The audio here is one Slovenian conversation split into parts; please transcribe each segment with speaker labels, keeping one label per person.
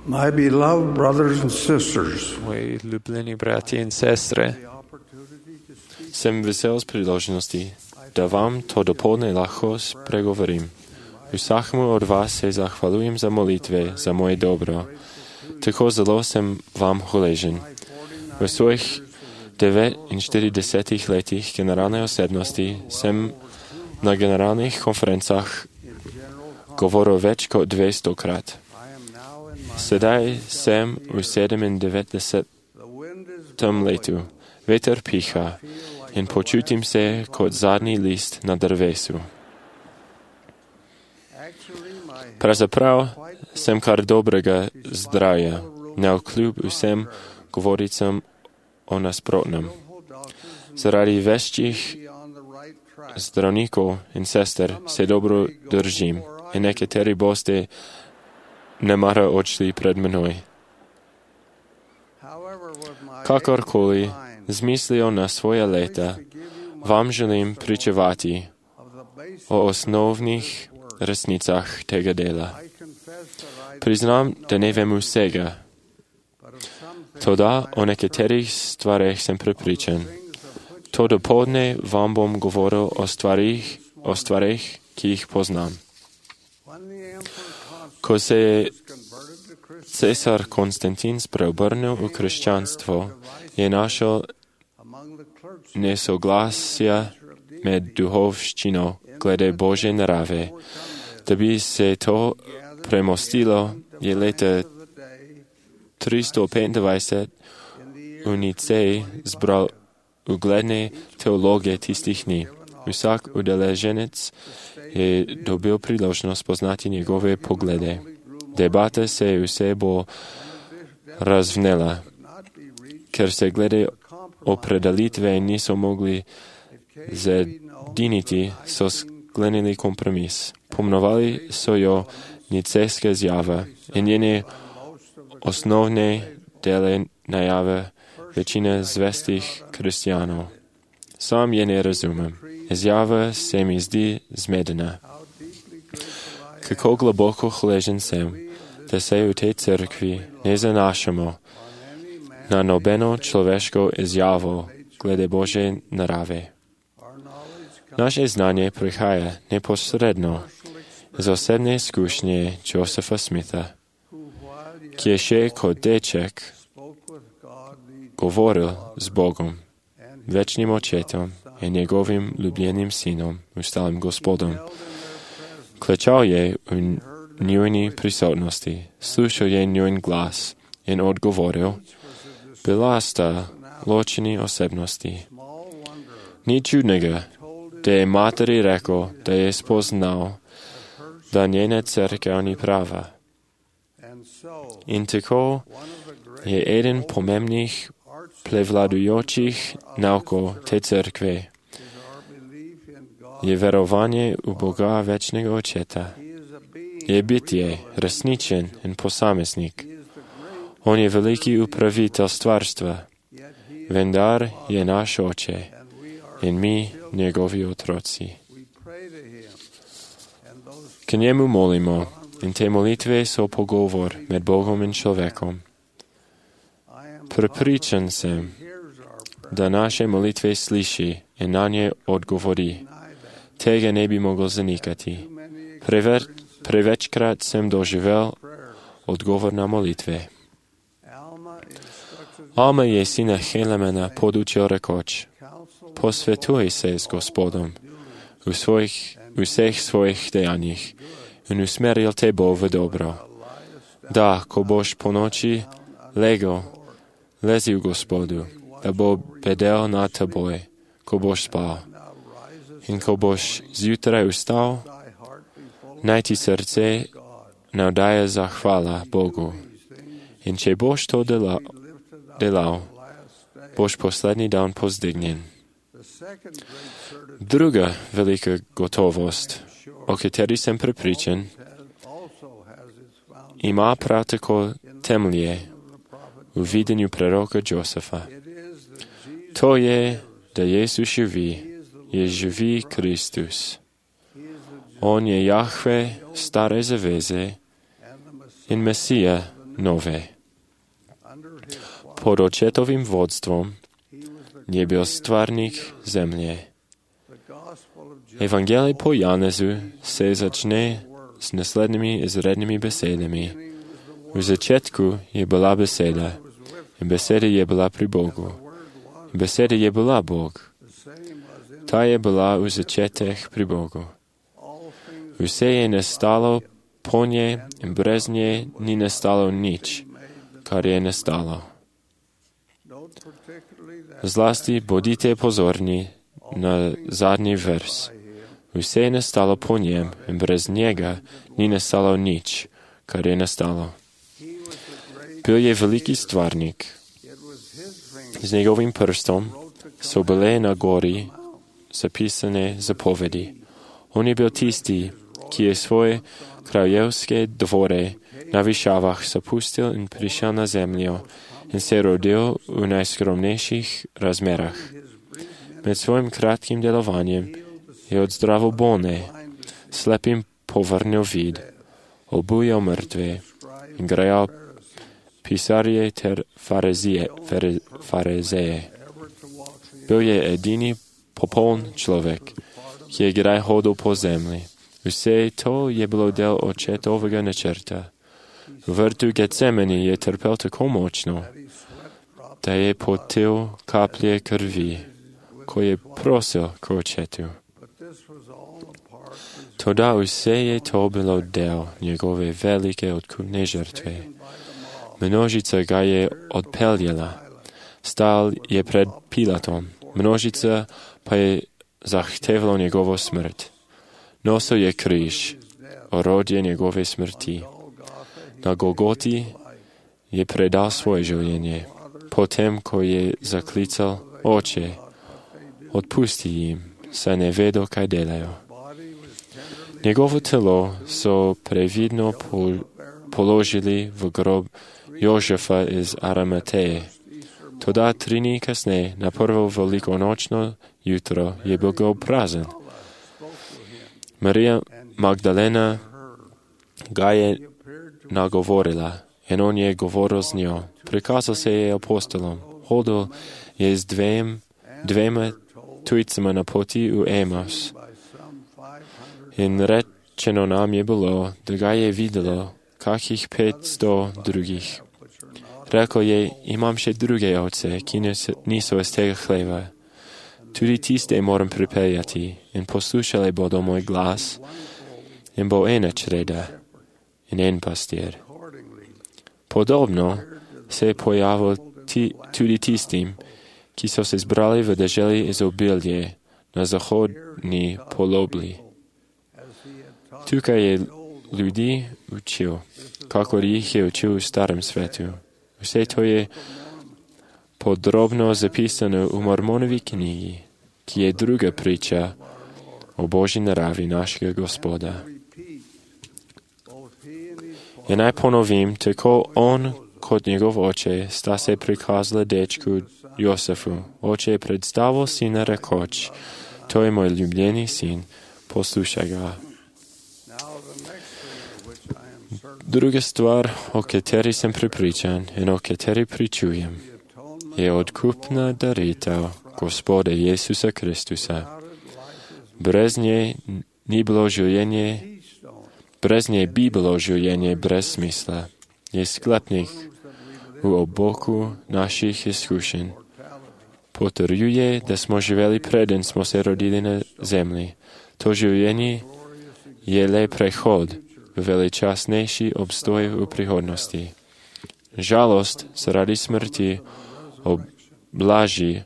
Speaker 1: My beloved brothers and sisters,
Speaker 2: Moji ljubljeni bratje in sestre,
Speaker 3: Sem vesel z priložnosti, da vam to dopoldne lahko spregovorim. Vsakemu od vas se zahvaljujem za molitve, za moje dobro. Tako zelo sem vam hvaležen. V svojih 49 letih generalne osebnosti sem na generalnih konferencah govoril več kot 200-krat. Sedaj sem v 97. letu. Veter piha in počutim se kot zadnji list na drevesu. Pravzaprav sem kar dobrega zdravja, navkljub vsem govoricam o nasprotnem. Zaradi veščih zdravnikov in sester se dobro držim in nekateri boste nemara odšli pred menoj. Kakorkoli, z mislijo na svoje leta, vam želim pričevati o osnovnih resnicah tega dela. Priznam, da ne vem vsega. Toda o nekaterih stvareh sem prepričan. To dopoldne vam bom govoril o stvareh, ki jih poznam. Ko se je cesar Konstantin spreobrnil v krščanstvo, je našel nesoglasja med duhovščino glede Božje narave. Da bi se to premostilo, je leta 325 v Niceji zbral ugledne teologe tistih dni. Vsak udeleženec je dobil priložnost poznati njegove poglede. Debata se je vse bolj razvnela, ker se glede opredelitve niso mogli zediniti, so sklenili kompromis. Pomnovali so jo nicejska izjava in njene osnovne dele najave večine zvestih kristjanov. Sam je ne razumem. Izjava se mi zdi zmedena. Kako globoko hvaležen sem, da se v tej cerkvi ne zanašamo na nobeno človeško izjavo glede Božje narave. Naše znanje prihaja neposredno z osebne izkušnje Josepha Smitha, ki je še kot deček govoril z Bogom, večnim očetom in njegovim ljubljenim sinom, ustalim Gospodom. Klečal je v njuni prisotnosti, slušal je njun glas in odgovoril. Bila sta ločeni osebnosti. Ni čudnega, da je materi rekel, da je spoznal, da njena cerkev ni prava. In tako je eden pomembnih prevladujočih naukov te cerkve je verovanje v Boga večnega očeta. Je bitje, resničen in posameznik. On je veliki upravitelj stvarstva, vendar je naš oče in mi njegovi otroci. K njemu molimo in te molitve so pogovor med Bogom in človekom. Prepričan sem, da naše molitve sliši in na nje odgovori. Tega ne bi mogel zanikati. Prevečkrat sem doživel odgovor na molitve. Alma je sina Helemena podučil rekoč, posvetuj se z Gospodom v vseh svojih dejanjih in usmeril te bo v dobro. Da, ko boš po noči legel, lezi v Gospodu, da bo bedel nad teboj, ko boš spal. In ko boš zjutraj vstal, naj ti srce navdaja zahvala Bogu. In če boš to delal, boš poslednji dan pozdignjen. Druga velika gotovost, o kateri sem prepričan, ima prav tako temelje v videnju preroka Josefa. To je, da Jezus živi. Je živi Kristus. On je Jahve stare zaveze in Mesija nové. Pod očetovým vodstvom nebyl stvárník země. Evangelie po Janezu se začne s následnými izrednými besedami. V začátku je byla beseda. Beseda je byla pri Bogu. Beseda je byla Bog. Ta je byla v začátech pri Bogu. Vše je nastalo po ně, bez ně ni nastalo nič, kar je nastalo. Zvlášť bodite pozorní na zadní vers. Vše je nastalo po něm, bez něga ni nastalo nič, kar je nastalo. Byl je veliký stvárník. S něgovým prstom jsou byly na gori zapisané zapovedi. On je byl tistý, který svoje královské dvore na Vyšávách zapustil a přišel na zemi a se rodil v nejskromnějších rozměrách. Med svým krátkým dělováním je odzdravil bolné, slepým povrnil vid, obujal mrtvé, grajal písarie farizeje. Byl je jediný popoln člověk, který kdy hodil po zemi. Vše to je bylo del očetového načrta. V vrtu Getsemani je trpěl tako močno, da je potil kaplje krvi, ko je prosil k očetu. Toda vše je to bylo del njegove velike odkupné žrtve. Množica ga je odpeljela. Stál je před Pilatom. Množica pa je zahtevala njegovo smrt. Nosil je kříž, orodje njegove smrti. Na Golgoti je predal svoje življenje. Potem, ko je zaklical Oče, odpusti jim, saj ne vedo, kaj delajo. Njegovo telo so previdno položili v grob Jožefa iz Arimateje. Toda 3 dni kasneje, na prvo velikonočno jutro, je bil grob prazen. Marija Magdalena ga je nagovorila in on je govoril z njo. Prikazal se je apostolom. Hodil je z dvema tujcima na poti v Emaus. In rečeno nam je bilo, da ga je videlo kakih 500 drugih. Rekl je, imam še druge ovce, ki niso iz tega hleva. Tudi tiste moram pripeljati in poslušali bodo moj glas in bo ena čreda in en pastir. Podobno se je pojavil tudi tistim, ki so se zbrali v deželi izobilje na zahodni polobli. Tukaj je ljudi učil, kakor jih je učil v starem svetu. Vse to je podrobno zapisano v Mormonovi knjigi, ki je druga priča o Božji naravi našega Gospoda. In naj ponovim, tako on kot njegov oče sta se prikazala dečku Josefu. Oče je predstavil sina rekoč, to je moj ljubljeni sin, poslušaj ga. Druga stvar, o kateri sem prepričan in o kateri pričujem, je odkupna daritev Gospoda Jezusa Kristusa. Brez nje bi bilo življenje brez smisla. Je sklepnik v oboku naših izkušenj. Potrjuje, da smo živeli preden smo se rodili na zemlji. To življenje je le prehod v veličastnejši obstoj v prihodnosti. Žalost zaradi smrti oblaži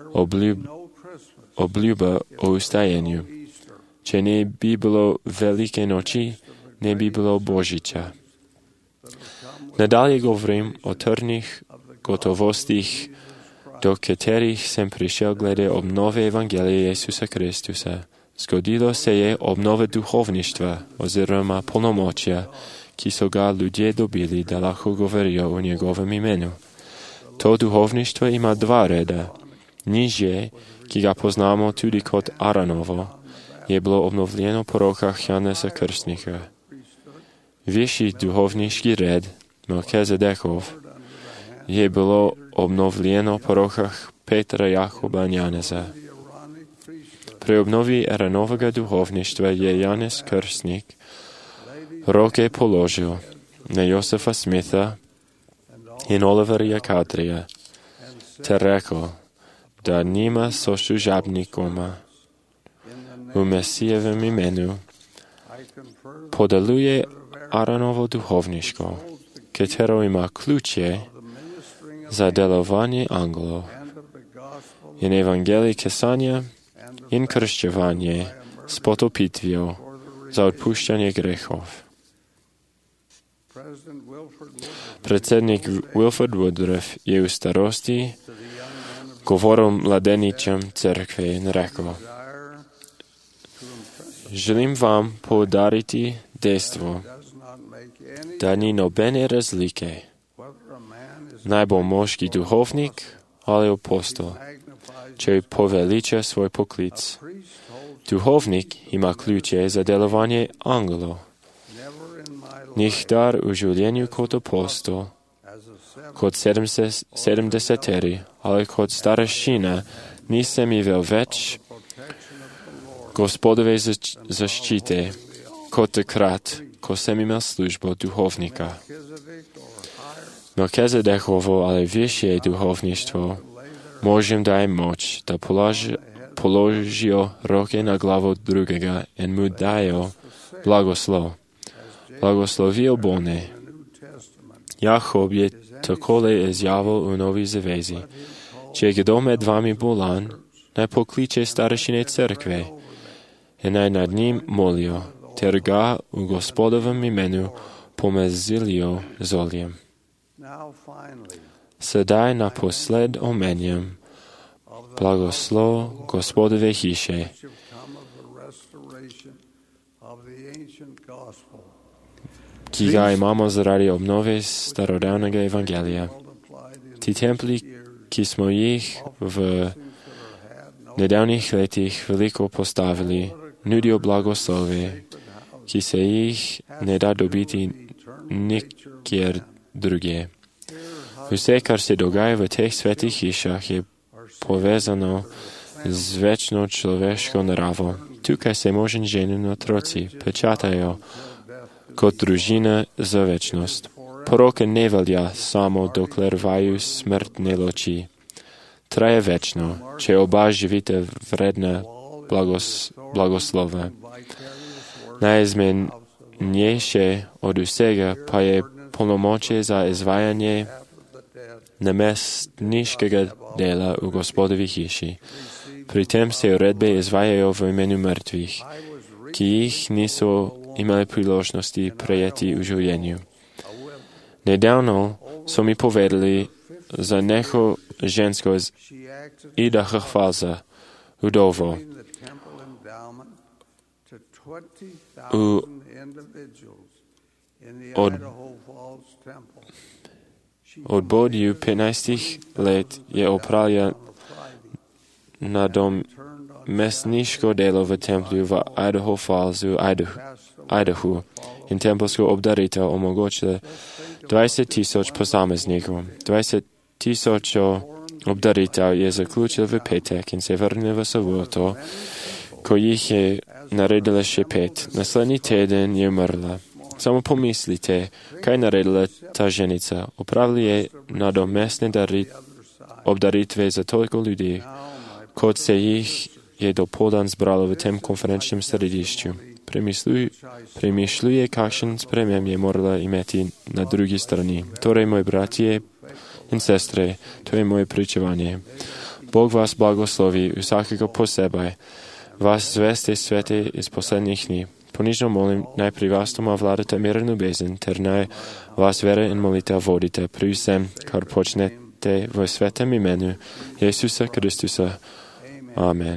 Speaker 3: obljuba o ustajenju. Če ne bi bilo velike noči, ne bi bilo Božiča. Nadalje govorim o trdnih gotovostih, do katerih sem prišel glede obnove Evangelije Jezusa Kristusa. Zgodilo se je obnova duhovništva oziroma polnomočja, ki so ga ljudje dobili, da lahko govorijo o njegovem imenu. To duhovništvo ima 2 reda. Nižje, ki ga poznamo tudi kot Aranovo, je bilo obnovljeno po rokah Janeza Krstnika. Višji duhovniški red Melchizedekov je bilo obnovljeno po rokah Petra, Jakoba in Janeza. Pri obnovi Aaronovega duhovništva je Janez Krstnik roke položil na Josefa Smitha in Olivera Kadrija ter rekel, da njima so služabnikoma v Mesijevem imenu podeljuje Aaronovo duhovništvo, katero ima ključe za delovanje angelov in evangelij kesanja in krščevanje s potopitvijo za odpuščanje grehov. Predsednik Wilford Woodruff je v starosti govoril mladeničem cerkve in rekel, želim vam poudariti dejstvo, da ni nobene razlike, naj bo moški duhovnik ali apostol, če poveliča svoj poklic. Duhovnik ima ključe za delovanje angelov. Nikdar v življenju kot apostol, kot sedemdeseteri ali kot starešina nisem imel več Gospodove zaščite kot takrat, ko sem imel službo duhovnika. Melchizedekovo ali višje duhovništvo možem daje moč, da položijo roke na glavo drugega in mu dajo blagoslov. Blagoslovijo bolne. Jakob je takole izjavil v Novi zavezi. Če je kdo med vami bolan, naj pokliče starešine cerkve in naj nad njim molijo, ter ga v Gospodovem imenu pomazilijo z oljem. Sedaj naposled omenjam blagoslov Gospodove hiše, ki ga imamo zaradi obnove starodavnega evangelija. Ti templi, ki smo jih v nedavnih letih veliko postavili, nudijo blagoslove, ki se jih ne da dobiti nikjer drugje. Vse, kar se dogaja v teh svetih hišah, je povezano z večno človeško naravo. Tukaj se mož in žena in otroci pečatajo kot družina za večnost. Poroka ne velja samo, dokler vaju smrt ne loči. Traje večno, če oba živite vredna blagoslova. Najizmenjejše od vsega pa je polnomočje za izvajanje namestniškega dela v Gospodovi hiši. Pri tem se uredbe izvajajo v imenu mrtvih, ki jih niso imeli priložnosti prejeti v življenju. Nedavno so mi povedali za neko žensko iz Idaho Fallsa, vdovo. Od bodju 15 let je opravila nadomestniško delo v templju v Idaho Falls v Idahu in tempelsko obdaritev omogočila 20,000 posameznikom. 20,000 obdaritev je zaključil v petek in se vrnil v soboto, ko jih je naredila še 5. Naslednji teden je umrla. Samo pomislite, kaj naredila ta ženica. Opravili je nadomestne obdaritve za toliko ljudi, kot se jih je dopoldan zbralo v tem konferenčnem središču. Premišljuje, kakšen spremem je morala imeti na drugi strani. Torej, moji bratje in sestre, to je moje pričevanje. Bog vas blagoslovi vsakega posebej, vas zveste svete iz poslednjih dni. Ponižno molim, naj pri vas doma vladate mir in ljubezen, ter naj vas vera in molitev vodite pri vsem, kar počnete v svetem imenu Jezusa Kristusa. Amen.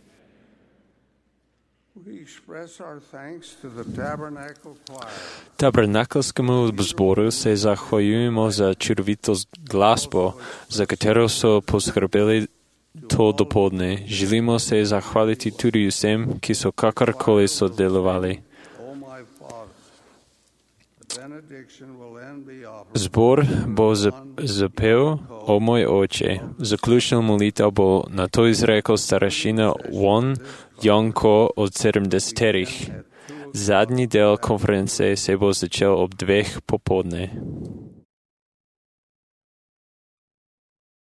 Speaker 2: Tabernakelskemu zboru se zahvaljujemo za čudovito glasbo, za katero so poskrbeli to dopoldne. Želimo se zahvaliti tudi vsem, ki so kakorkoli sodelovali. Zbor bo zapel O moj oče. Zaključna molitev bo na to izrekel starešina Won Young-ko od 70-terih. Zadnji del konference se bo začel ob 2 popoldne.